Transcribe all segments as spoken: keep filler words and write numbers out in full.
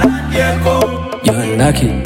You're lucky.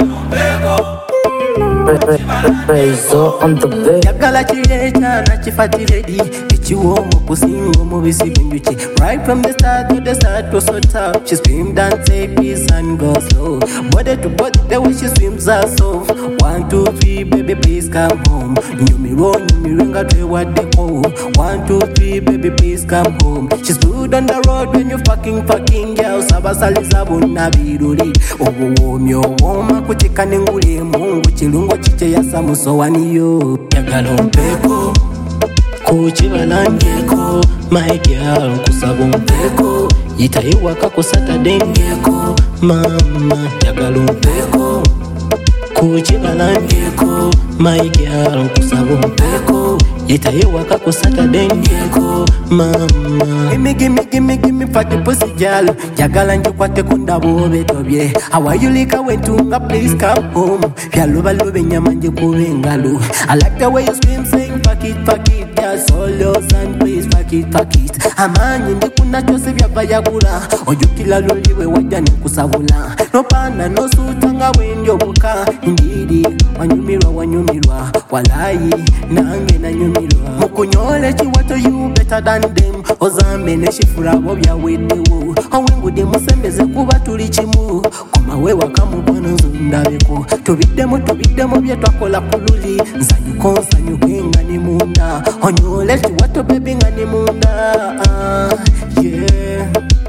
Prezo on the bed. Yagala chileta na chifatiredi. Ichiwomo kusingo mubisi binjuchi. Right from the start to the start was so tough. She screamed and said peace and go slow. Body to body the way she swims her soft. One, two, three, baby please come home. New me roll, new me ringa tell what they call. One, two, three, baby please come home. She stood on the road when you fucking fucking girl. Sabasaliza bunabiruli. Oh oh myo woma kuchika nengule mungu chilungo chiche ya samuso waniyo. Yagala mpeko kuchibalangeko. My girl kusaba mpeko. Yitayiwa kako satadengeko. Mama yagala mpeko kuchibalangeko. My girl kusaba mpeko. Yitayiwa kako satadengeko. Mama gimme gimme gimme gimme fati pussy girl. Jagala njukwate kundabo betobye. How you like when tunga please come home. Yaluba lube nyamanje kubengalo. I like the way you scream saying fuck it fuck it. That's all yours and please fuck it fuck it. Amanyi ndikuna chose byava yagula. Ojukila luliwe wajani kusabula. No pana no sutanga wendio buka. Indidi wanyumirwa wanyumirwa. Walayi nange na nyumirwa. Mukunyole chiwato you better than them. Ozambe neshifura bobya wedewo. Awengude musembeze kuba tuli chimu. Koma we wakamu bwana nzundabeko. Tubidemo tubidemo bya twakola kululi. Nsanyuko nsanyuko ngani munda. Onyole chiwato baby ngani munda. uh, Yeah.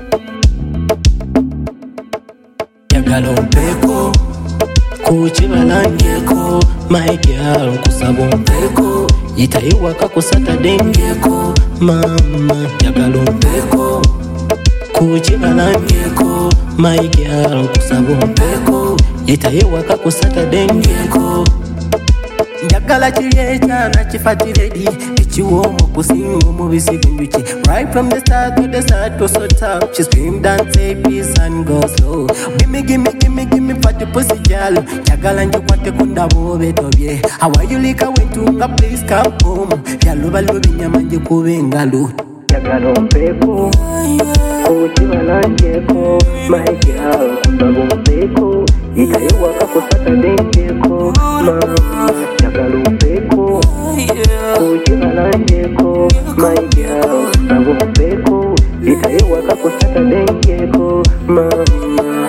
Yagala mpeko kuchibalangeko. My girl kusaba mpeko. Yitayiwa kako satadengeko. Mama yagala mpeko kuchibalangeko. My girl kusaba mpeko. Yitayiwa kako satadengeko. Njagala chileta na chifatiredi. Ichiwomo kusingo mubisi binjuchi. Right from the start to the start was so tough. She screamed and said peace and go slow. Gimme gimme gimme gimme fati pussy girl. Njagala njukwate kundabo betobye. How you like when tunga please come home. Yaluba lube nyamanje kubengalo. Yagala mpeko kuchibalangeko. My girl kusaba mpeko. Yitayiwa kako satadengeko. Mama yagala mpeko kuchibalangeko. My girl kusaba mpeko. Yitayiwa kako satadengeko. Mama